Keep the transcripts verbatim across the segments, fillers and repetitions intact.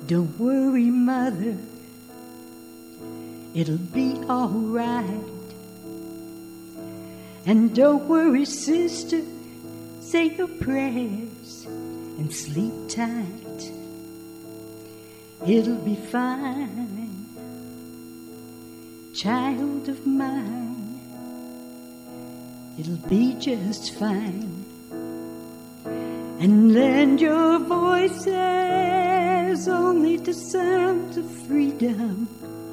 Don't worry, mother, it'll be all right. And don't worry, sister, say your prayers and sleep tight. It'll be fine, child of mine. It'll be just fine. And lend your voices only to sounds of freedom.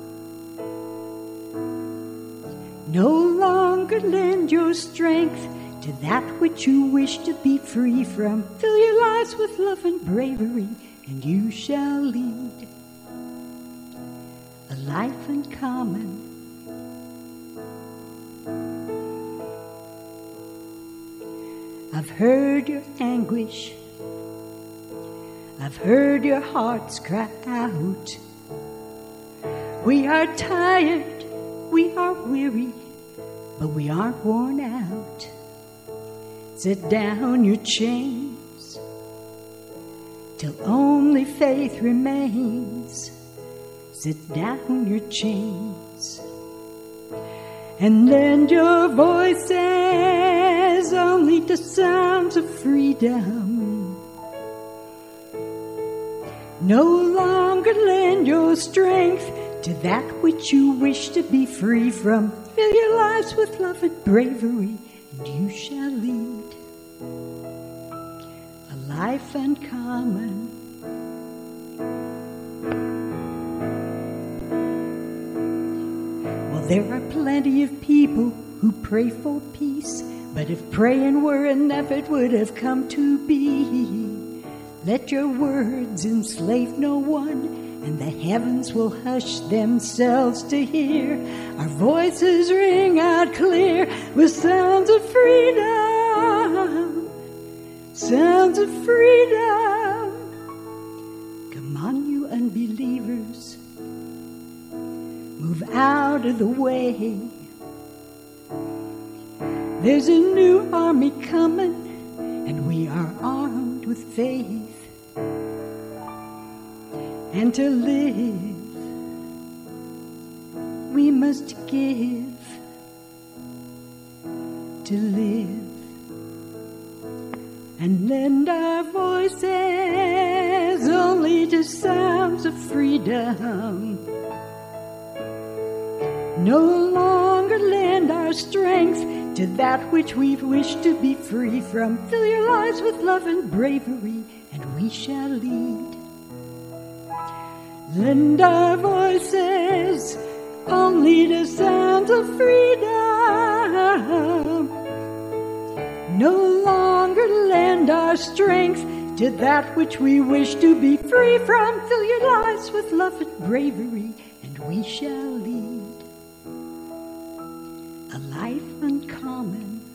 No longer lend your strength to that which you wish to be free from. Fill your lives with love and bravery, and you shall lead a life uncommon. I've heard your anguish, I've heard your hearts cry out. We are tired, we are weary, but we aren't worn out. Set down your chains till only faith remains. Set down your chains and lend your voices only to sounds of freedom. No longer lend your strength to that which you wish to be free from. Fill your lives with love and bravery, and you shall lead a life uncommon. Well, there are plenty of people who pray for peace, but if praying were enough, it would have come to be. Let your words enslave no one, and the heavens will hush themselves to hear our voices ring out clear with sounds of freedom, sounds of freedom. Come on, you unbelievers, move out of the way. There's a new army coming, and we are armed with faith. And to live, we must give. To live and lend our voices only to sounds of freedom. No longer lend our strength to that which we wish to be free from. Fill your lives with love and bravery, and we shall lead. Lend our voices only to sounds of freedom. No longer lend our strength to that which we wish to be free from. Fill your lives with love and bravery, and we shall lead a life uncommon.